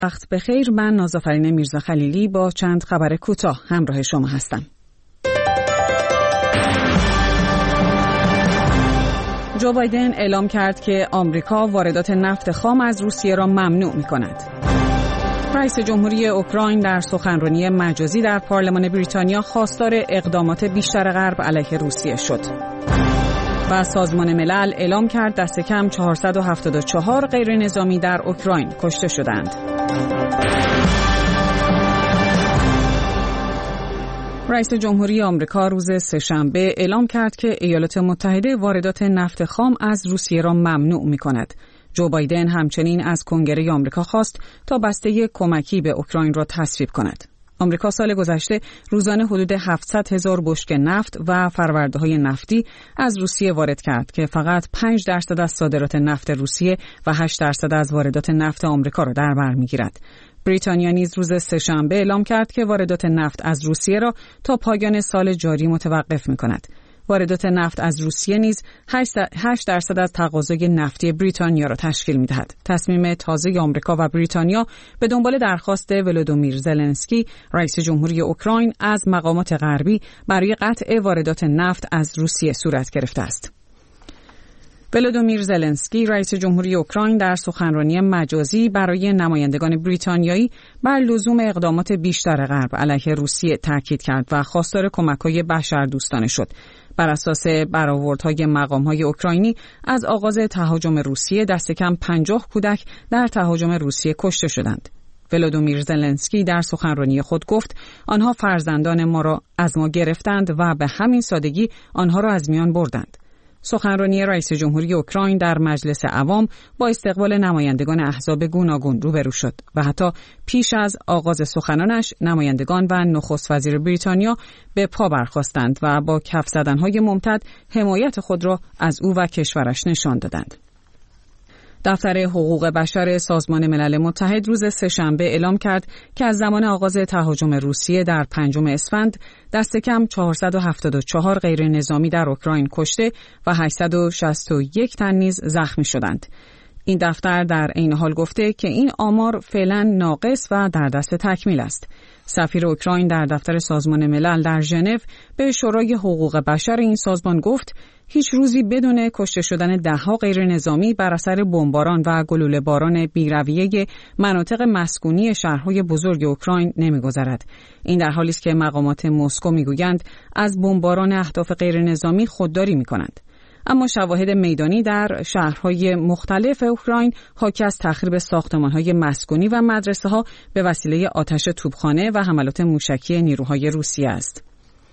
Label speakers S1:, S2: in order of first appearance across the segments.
S1: وقت بخیر، من نازافرین میرزا خلیلی با چند خبر کوتاه همراه شما هستم. جو بایدن اعلام کرد که آمریکا واردات نفت خام از روسیه را ممنوع می‌کند. رئیس جمهوری اوکراین در سخنرانی مجازی در پارلمان بریتانیا خواستار اقدامات بیشتر غرب علیه روسیه شد. و سازمان ملل اعلام کرد دست کم 474 غیرنظامی در اوکراین کشته شدند. رئیس جمهوری آمریکا روز سه‌شنبه اعلام کرد که ایالات متحده واردات نفت خام از روسیه را ممنوع می‌کند. جو بایدن همچنین از کنگره آمریکا خواست تا بسته کمکی به اوکراین را تصویب کند. آمریکا سال گذشته روزانه حدود 700,000 بشکه نفت و فرورده‌های نفتی از روسیه وارد کرد که فقط 5% از صادرات نفت روسیه و 8% از واردات نفت آمریکا را در بر می‌گیرد. بریتانیا نیز روز سه‌شنبه اعلام کرد که واردات نفت از روسیه را تا پایان سال جاری متوقف می‌کند. واردات نفت از روسیه نیز 8% از تقاضای نفتی بریتانیا را تشکیل می‌دهد. تصمیم تازه آمریکا و بریتانیا به دنبال درخواست ولودیمیر زلنسکی، رئیس جمهوری اوکراین، از مقامات غربی برای قطع واردات نفت از روسیه صورت گرفته است. ولودیمیر زلنسکی، رئیس جمهوری اوکراین، در سخنرانی مجازی برای نمایندگان بریتانیایی بر لزوم اقدامات بیشتر غرب علیه روسیه تاکید کرد و خواستار کمک‌های بشردوستانه شد. بر اساس برآوردهای مقام‌های اوکراینی، از آغاز تهاجم روسیه دست کم 50 کودک در تهاجم روسیه کشته شدند. ولودیمیر زلنسکی در سخنرانی خود گفت آنها فرزندان ما را از ما گرفتند و به همین سادگی آنها را از میان بردند. سخنرانی رئیس جمهوری اوکراین در مجلس عوام با استقبال نمایندگان احزاب گوناگون روبرو شد و حتی پیش از آغاز سخنانش نمایندگان و نخست وزیر بریتانیا به پا برخاستند و با کف زدن‌های ممتد حمایت خود را از او و کشورش نشان دادند. دفتر حقوق بشر سازمان ملل متحد روز سه‌شنبه اعلام کرد که از زمان آغاز تهاجم روسیه در 5 اسفند دست کم 474 غیر نظامی در اوکراین کشته و 861 تن نیز زخمی شدند. این دفتر در عین حال گفته که این آمار فعلا ناقص و در دست تکمیل است. سفیر اوکراین در دفتر سازمان ملل در ژنو به شورای حقوق بشر این سازمان گفت هیچ روزی بدون کشته شدن ده‌ها غیر نظامی بر اثر بمباران و گلوله باران بی‌رویه مناطق مسکونی شهرهای بزرگ اوکراین نمی‌گذرد. این در حالی است که مقامات مسکو می‌گویند از بمباران اهداف غیر نظامی خودداری می‌کنند. اما شواهد میدانی در شهرهای مختلف اوکراین حاکی از تخریب ساختمان‌های مسکونی و مدرسه‌ها به وسیله آتش توپخانه و حملات موشکی نیروهای روسیه است.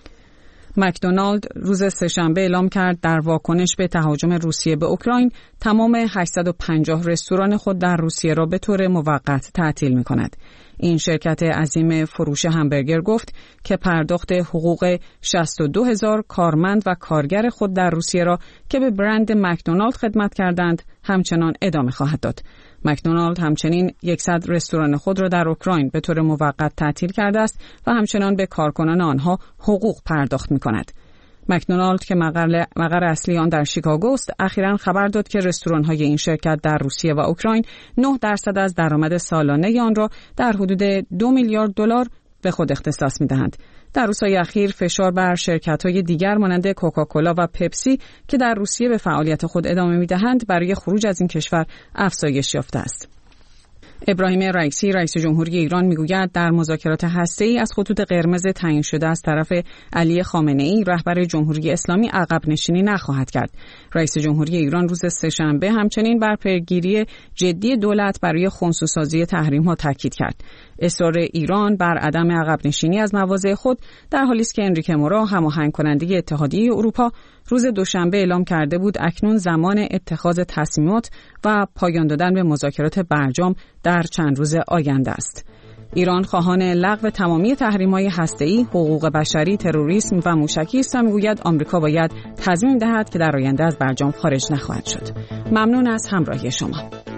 S1: مکدونالد روز سه‌شنبه اعلام کرد در واکنش به تهاجم روسیه به اوکراین تمام 850 رستوران خود در روسیه را به طور موقت تعطیل می‌کند. این شرکت عظیم فروش همبرگر گفت که پرداخت حقوق 62,000 کارمند و کارگر خود در روسیه را که به برند مکدونالد خدمت کردند همچنان ادامه خواهد داد. مکدونالد همچنین 100 رستوران خود را در اوکراین به طور موقت تعطیل کرده است و همچنان به کارکنان آنها حقوق پرداخت می‌کند. مکدونالد که مقر اصلی آن در شیکاگو است، اخیراً خبر داد که رستوران‌های این شرکت در روسیه و اوکراین 9% از درآمد سالانه آن را در حدود 2 میلیارد دلار به خود اختصاص می‌دهند. در روزهای اخیر فشار بر شرکت‌های دیگر مانند کوکاکولا و پپسی که در روسیه به فعالیت خود ادامه می‌دهند برای خروج از این کشور افزایش یافته است. ابراهیم رئیسی، رئیس جمهوری ایران، میگوید در مذاکرات هسته‌ای از خطوط قرمز تعیین شده از طرف علی خامنه‌ای رهبر جمهوری اسلامی عقب نشینی نخواهد کرد. رئیس جمهوری ایران روز سه‌شنبه همچنین بر پیگیری جدی دولت برای خنثی‌سازی تحریم‌ها تاکید کرد. اصرار ایران بر عدم عقب نشینی از مواضع خود در حالی است که انریکه مورا، هماهنگ کننده اتحادیه اروپا، روز دوشنبه اعلام کرده بود اکنون زمان اتخاذ تصمیمات و پایان دادن به مذاکرات برجام در چند روز آینده است. ایران خواهان لغو تمامی تحریم‌های هسته‌ای، حقوق بشری، تروریسم و موشکی است و میگوید آمریکا باید تضمین دهد که در آینده از برجام خارج نخواهد شد. ممنون از همراهی شما.